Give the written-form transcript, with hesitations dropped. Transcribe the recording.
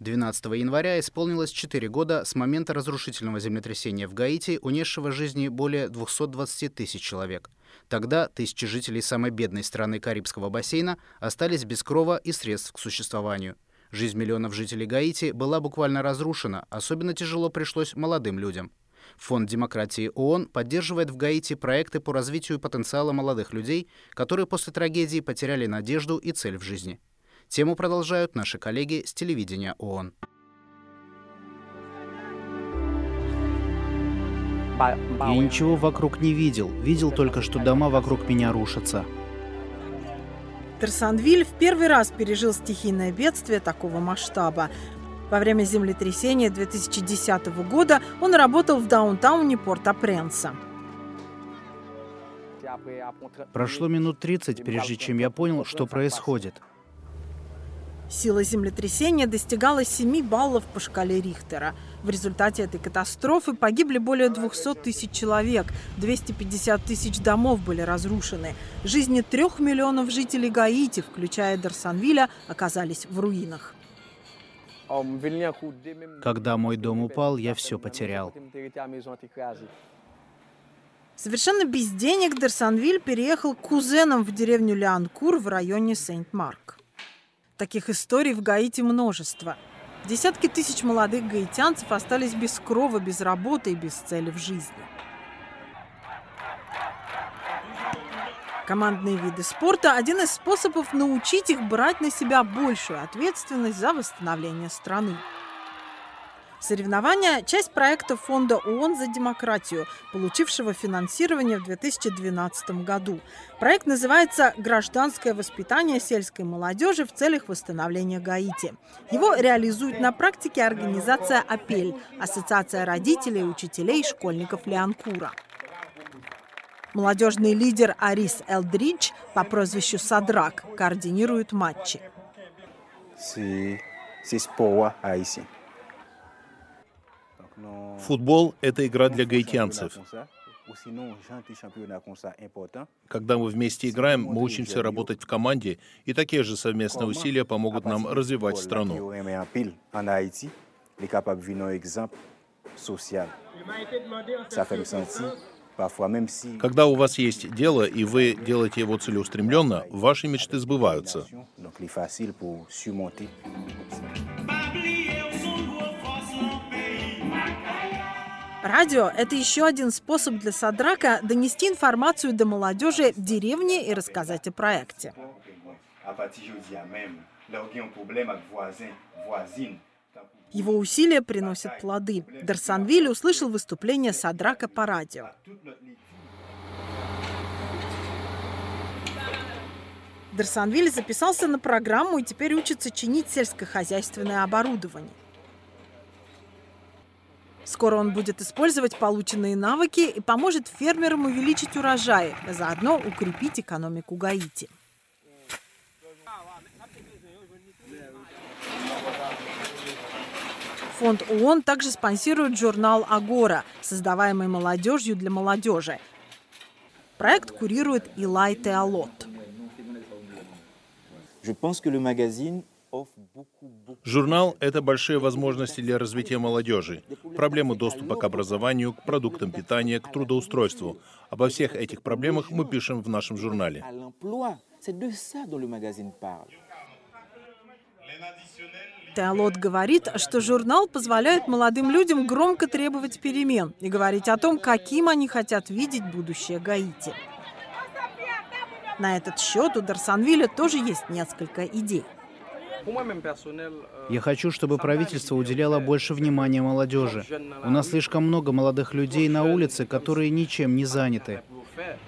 12 января исполнилось 4 года с момента разрушительного землетрясения в Гаити, унесшего жизни более 220 тысяч человек. Тогда тысячи жителей самой бедной страны Карибского бассейна остались без крова и средств к существованию. Жизнь миллионов жителей Гаити была буквально разрушена, особенно тяжело пришлось молодым людям. Фонд демократии ООН поддерживает в Гаити проекты по развитию потенциала молодых людей, которые после трагедии потеряли надежду и цель в жизни. Тему продолжают наши коллеги с телевидения ООН. Я ничего вокруг не видел. Видел только, что дома вокруг меня рушатся. Дарсанвиль в первый раз пережил стихийное бедствие такого масштаба. Во время землетрясения 2010 года он работал в даунтауне Порт-о-Пренса. Прошло минут 30, прежде чем я понял, что происходит. Сила землетрясения достигала 7 баллов по шкале Рихтера. В результате этой катастрофы погибли более 200 тысяч человек, 250 тысяч домов были разрушены. Жизни 3 миллионов жителей Гаити, включая Дарсанвиля, оказались в руинах. Когда мой дом упал, я все потерял. Совершенно без денег Дарсанвиль переехал к кузенам в деревню Лианкур в районе Сент-Марк. Таких историй в Гаити множество. Десятки тысяч молодых гаитянцев остались без крова, без работы и без цели в жизни. Командные виды спорта – один из способов научить их брать на себя большую ответственность за восстановление страны. Соревнования – часть проекта Фонда ООН за демократию, получившего финансирование в 2012 году. Проект называется «Гражданское воспитание сельской молодежи в целях восстановления Гаити». Его реализует на практике организация «Апель» – Ассоциация родителей и учителей школьников Лианкура. Молодежный лидер Арис Элдридж по прозвищу Садрак координирует матчи. Футбол – это игра для гаитянцев. Когда мы вместе играем, мы учимся работать в команде, и такие же совместные усилия помогут нам развивать страну. Когда у вас есть дело, и вы делаете его целеустремленно, ваши мечты сбываются. Радио – это еще один способ для Садрака донести информацию до молодежи в деревне и рассказать о проекте. Его усилия приносят плоды. Дарсанвиль услышал выступление Садрака по радио. Дарсанвиль записался на программу и теперь учится чинить сельскохозяйственное оборудование. Скоро он будет использовать полученные навыки и поможет фермерам увеличить урожаи, а заодно укрепить экономику Гаити. Фонд ООН также спонсирует журнал «Агора», создаваемый молодежью для молодежи. Проект курирует Илай Теолот. Журнал – это большие возможности для развития молодежи, проблемы доступа к образованию, к продуктам питания, к трудоустройству. Обо всех этих проблемах мы пишем в нашем журнале. Теолот говорит, что журнал позволяет молодым людям громко требовать перемен и говорить о том, каким они хотят видеть будущее Гаити. На этот счет у Дарсанвиля тоже есть несколько идей. Я хочу, чтобы правительство уделяло больше внимания молодежи. У нас слишком много молодых людей на улице, которые ничем не заняты.